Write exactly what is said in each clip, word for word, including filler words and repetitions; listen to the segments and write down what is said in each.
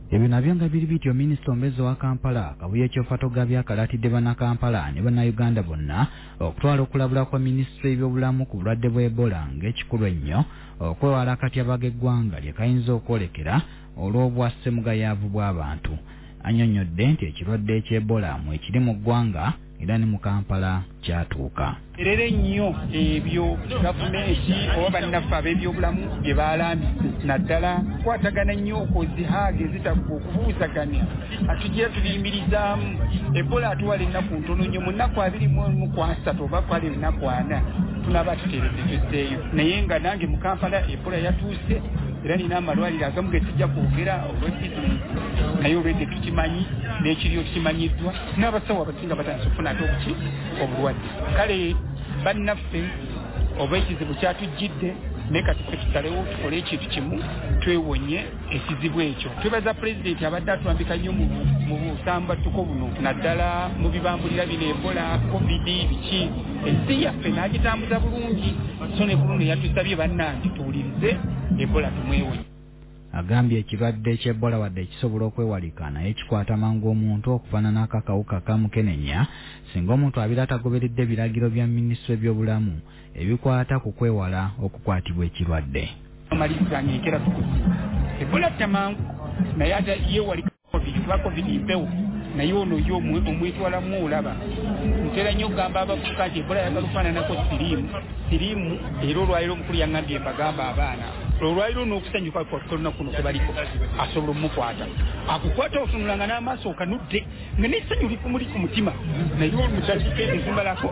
Ebyo nabyo nga biri bityo minisita omubeezi wa Kampala Kabuye Ekyofatogabya akalatidde bannakampala ne bannayuganda bonna okutwala okulabula kwa minisitule y'ebyobulamu ku bulwadde bwa Ebola ng'ekikulu ennyo okwewala akatyaba k'eggwanga lye kayinza okwolekera olw'obwassemugayaavu bw'abantu. Annyonnyodde nti ekirwadde eky'Ebola mwe kiri mu ggwanga era ne mu Kampala kyatuuka. Erere nnyo ebyo gavumenti oba bannaffe ab'ebyobulamu bye baalambise naddala kwatagana nnyo okuzihaage ezitagwa okubuuzaganya atugira tubiyimirizaamu. Ebola atuwala ennaku ntono nnyo mu nnaku abiri mu emu ku asatu oba kwali ennaku ana tunaba tuteredde tuzzeeyo, naye nga nange mu Kampala Ebola yatuuse era nina amalwaliro agamu ge tujja kwogera olw'ebizinesi naye olwedde tukimanyi n'ekiriyo kimanyiddwa n'abasawo abasinga batandise okufuna ate obuki obulwadde. Kale bannaffe oba ekizibu kyatujjidde naye kati ffe tusalewo tukole ekintu kimu twewonye ekizibu ekyo. Twebaza pulezidenti abadde atwambika nnyo mu busambattuko buno naddala mu bibambulira bino Ebola, Covid biki, ensi yaffe n'agitambuza bulungi so ne bulungi yatusabye bannange tuwulirize Ebola tumwewonye. Agambye ekirwadde eky'Ebola wadde ekisobola okwewalika naye kikwata mangu omuntu okufaanana akakawuka ka mukenenya singa omuntu abeera atagoberedde ebiragiro bya minisitule by'obulamu ebikwata ku kwewala okukwatibwa ekirwadde. Amalizange ekera tukusi Ebola tamangu naye ate yeewalika Covid kuba Covid mpewo naye ono yo omwetwalamu olaba ntera nnyo okugamba abavubuka nti Ebola yagala okufaananako siriimu siriimu era olwaliro omukulu yaŋŋambye mbagamba abaana olwaliro n'okusanyuka olunaku kuno kwebaliko asobola omukwata akukwata otunulanga n'amaaso okanudde nga n'essanyu likumuli ku mutima naye olumudakiika ezimbalako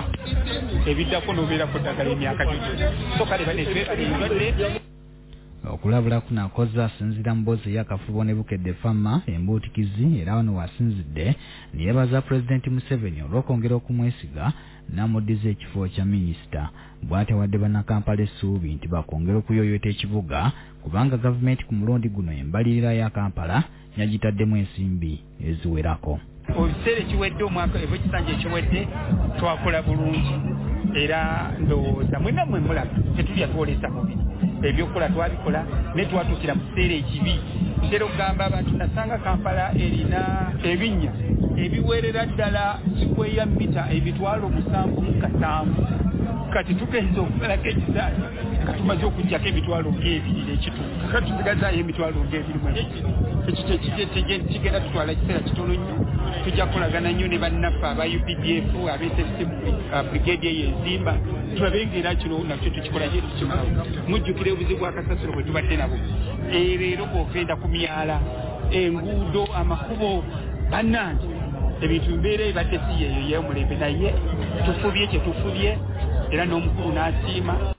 ebiddako n'obeerako ddagala emyaka gyo so kale banezibedde okulabula kunakoza asinzira mu mboozi ey'akafubo ne Bukedde Fama embuutikizi era wano wasinzidde ne yeebaza Pulezidenti Museveni olw'okwongera okumwesiga n'amuddiza ekifo kya minisita. Bw'atyo wadde bannakampala essuubi nti bakwongera okuyooyoota ekibuga kubanga gavumenti ku mulundi guno embalirira ya Kampala yagitaddemu ensimbi eziwerako. Ekiseera ekiwedde omwaka eba ekisanja ekiwedde twakola bulungi era ndowooza mwenna mmwe mulaba tetulya twolesa mubi ebyokukola twabikola ne twatuukira mu kiseera ekibi. Ntera okugamba abantu nasanga Kampala erina ebinnya ebiweerera ddala kikweya mita emitwalo musanvu mu kasanvu kati tugenza okumalako ekisaala nga tumaze okuggyako emitwalo ng'ebiri n'ekituuka kati tusigazaayo emitwalo ng'ebiri mu ekyo kigenda tutwala kiseera kitono nnyo. Tujja kukolagana nnyo ne bannaffe aba U P D F abeeserese brigade eyo enzimba tulabe ng'era kino nakyo tukikola ye tukimala. Mujjukire obuzibu bw'akasasiro bwe tubadde nabo leero bw'ogenda ku myala enguudo amakubo bannange ebintu mbeera ebadde si yeeyo yeemulembe naye tufubye kye tufubye era n'omukulu n'asiima.